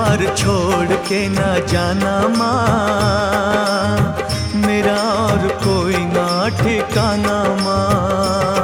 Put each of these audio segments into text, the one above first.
द्वार छोड़ के ना जाना माँ, मेरा और कोई ना ठिकाना माँ।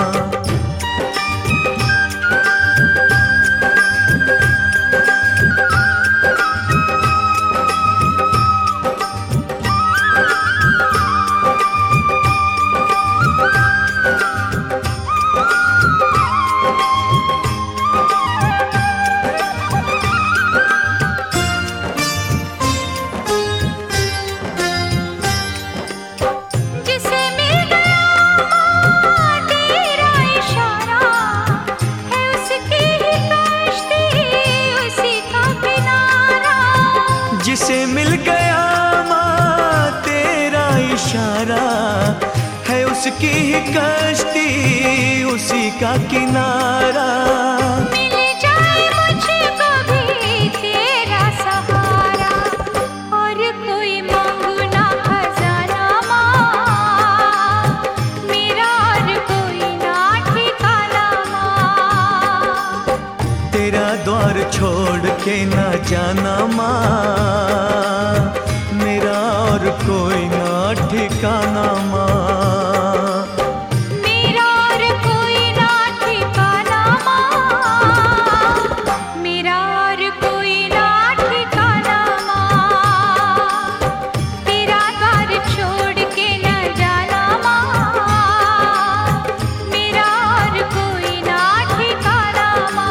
जिसे मिल गया माँ तेरा इशारा, है उसकी ही कश्ती उसी का किनारा। मिल जाए मुझको भी तेरा सहारा, और कोई मांगू ना खजाना माँ, मेरा और कोई ना ठिकाना माँ। तेरा द्वार छोड़ के ना जाना माँ, मेरा और कोई ना ठिकाना माँ। मेरा और कोई ना ठिकाना माँ, मेरा और कोई ना ठिकाना माँ। तेरा द्वार छोड़ के न जाना माँ, मेरा और कोई ना ठिकाना माँ।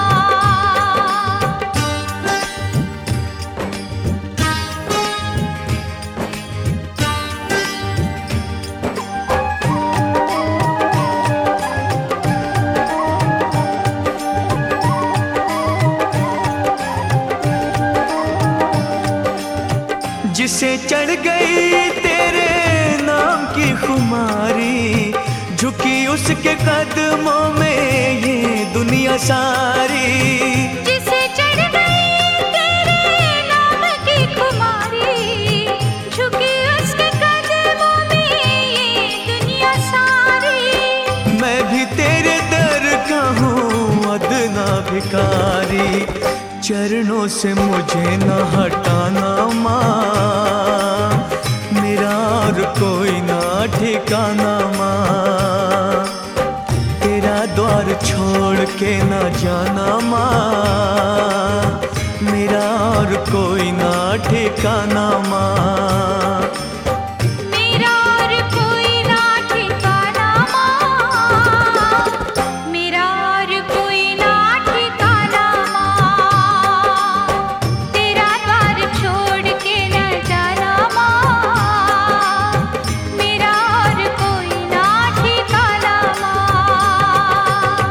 जिसे चढ़ गई तेरे नाम की खुमारी, झुकी उसके कदमों में ये दुनिया सारी। जिसे चढ़ गई तेरे नाम की खुमारी, झुकी उसके कदमों में ये दुनिया सारी। मैं भी तेरे दर का हूँ अदना भिखारी, चरणों से मुझे न हटाना माँ, मेरा और कोई ना ठिकाना माँ। तेरा द्वार छोड़ के न जाना माँ, मेरा और कोई ना ठिकाना माँ। मेरा और कोई ना ठिकाना माँ, मेरा और कोई ना ठिकाना माँ। तेरा द्वार छोड़ के न जाना माँ, मेरा और कोई ना ठिकाना माँ।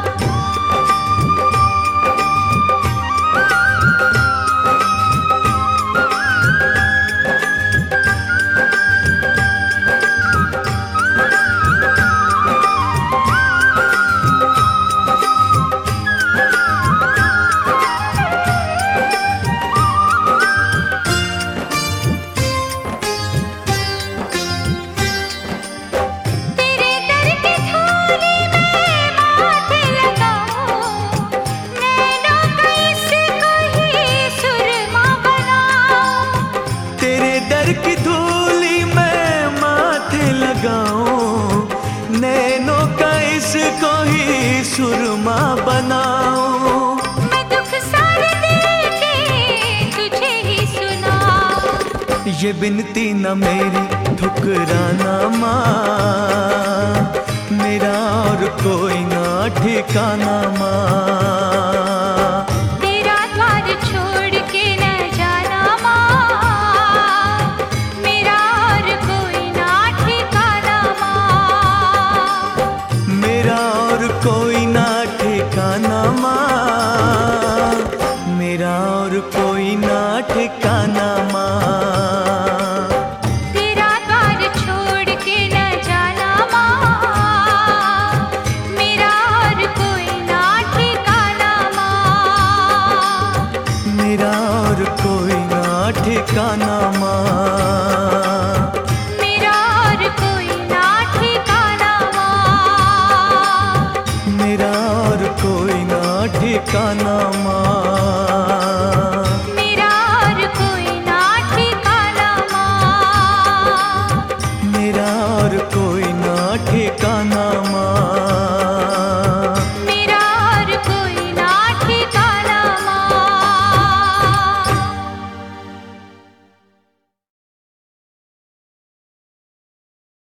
तेरे दर की धूली में माथे लगाऊं, नैनों का इसको ही सुरमा बनाऊं। मैं दुख सारे दिल के तुझे ही सुनाऊं, ये बिनती न मेरी ठुकराना माँ, मेरा और कोई ना ठिकाना माँ। तेरा द्वार छोड़ के न जाना माँ, मेरा और कोई ना ठिकाना माँ। मेरा और कोई ना ठिकाना माँ, मेरा और कोई ना ठिकाना माँ। तेरा द्वार छोड़ के न जाना माँ, मेरा और कोई ना ठिकाना माँ। मेरा और कोई ना ठिकाना माँ। मेरा और कोई ना ठिकाना माँ। मेरा और कोई ना ठिकाना